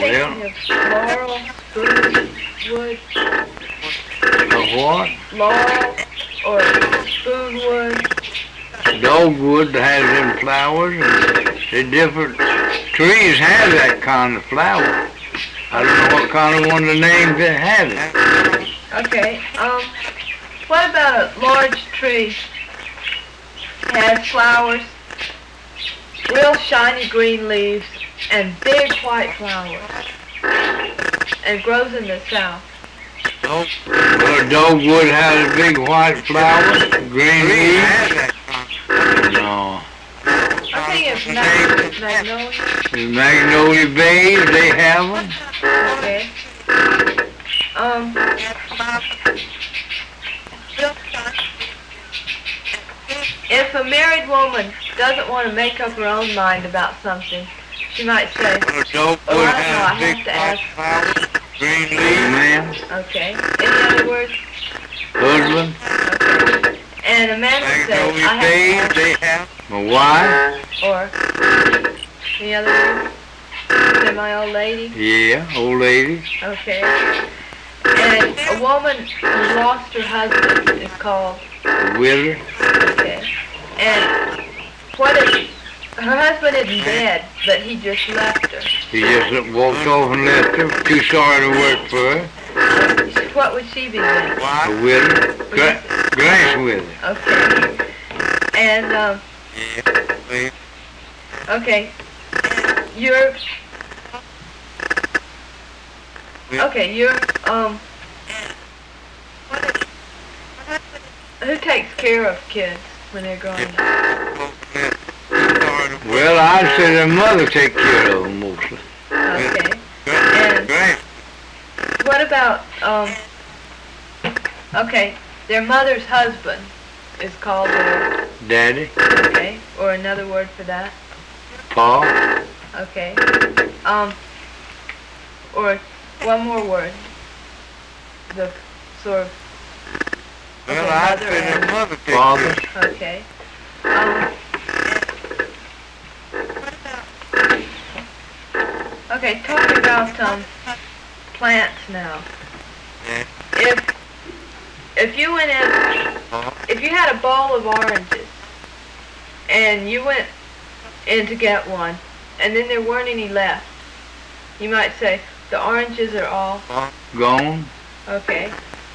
thinking of laurel, spruce, wood. A what? Laurel or spoonwood. Dogwood has them flowers, and the different trees have that kind of flower. I don't know what kind of one of the names that has it. Okay, what about a large tree? Has flowers, real shiny green leaves, and big white flowers, and grows in the south. Well, dogwood has a big white flower, green leaves. No. I think it's magnolia. The magnolia bays, they have them. Okay. If a married woman doesn't want to make up her own mind about something, she might say, Dogwood I has a big have to ask. white flower, green leaves, ma'am. Okay. Any other words? Husband. Okay. And a man would say, Magnolia I bays, have to they have. My wife. ask. Or any other words? Say my old lady. Yeah, old lady. Okay. And a woman who lost her husband is called. Widow. Okay. And what if her husband isn't dead, but he just left her? He just walked off and left her. Too sorry to work for her. What would she be then? A widow. Grass widow. Okay. And okay. You're who takes care of kids when they're growing up? Well, I'd say their mother take care of them mostly. Okay. And what about okay, their mother's husband is called their Daddy, okay, or another word for that. Pa, Okay. Or one more word. The sort of well, okay, I'd mother say their and mother take father. okay. Okay, talking about plants now. If you went in, if you had a bowl of oranges, and you went in to get one, and then there weren't any left, you might say the oranges are all Gone. okay.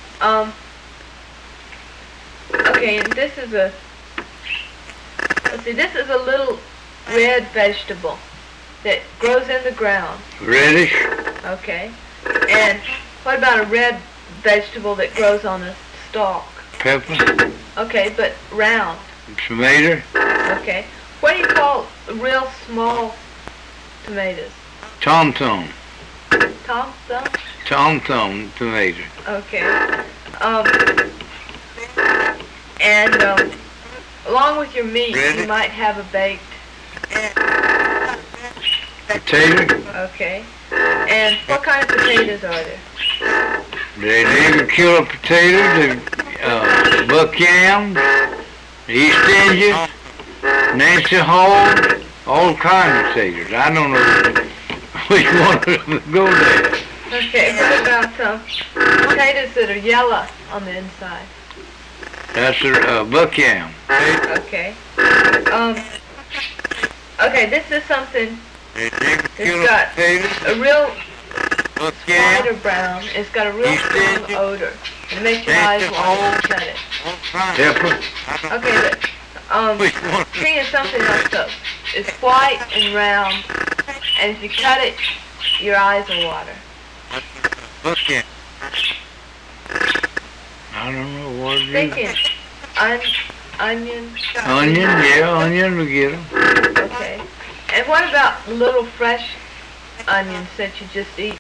Okay, and this is a let's see, this is a little red vegetable that grows in the ground. Reddish. Okay. And what about a red vegetable that grows on a stalk? Pepper. Okay, but round. Tomato. Okay. What do you call real small tomatoes? Tom-tom. Tom thumb? Tom-tom tomato. Okay. And along with your meat, you might have a baked. Potato. Okay. And what kind of potatoes are there? The nigger killer potatoes, the buck yams, the East Indian, Nancy Hall, all kinds of potatoes. I don't know which one of them to go there. Okay, what about potatoes that are yellow on the inside? That's a buck yam. Okay. Okay, this is something that's got a real lighter brown. It's got a real strong odor. It makes your eyes want to cut it. Pepper. Okay, but seeing something else though. It's white and round, and if you cut it, your eyes will water. I don't know what it is. Thinking, onion. Onion, yeah, onion will get them. Okay. And what about little fresh onions that you just eat